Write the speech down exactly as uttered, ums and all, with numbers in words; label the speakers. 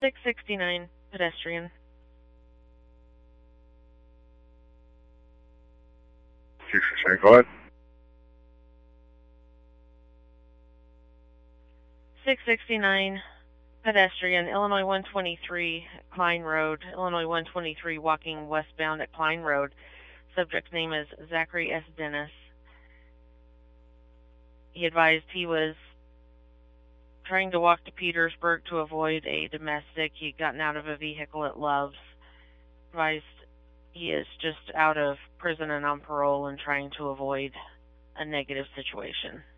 Speaker 1: six sixty-nine, pedestrian.
Speaker 2: six sixty-nine, go ahead.
Speaker 1: six sixty-nine, pedestrian, Illinois one twenty-three, Klein Road. Illinois one twenty-three, walking westbound at Klein Road. Subject's name is Zachary S. Dennis. He advised he was trying to walk to Petersburg to avoid a domestic. He'd gotten out of a vehicle at Love's. Advised he is just out of prison and on parole and trying to avoid a negative situation.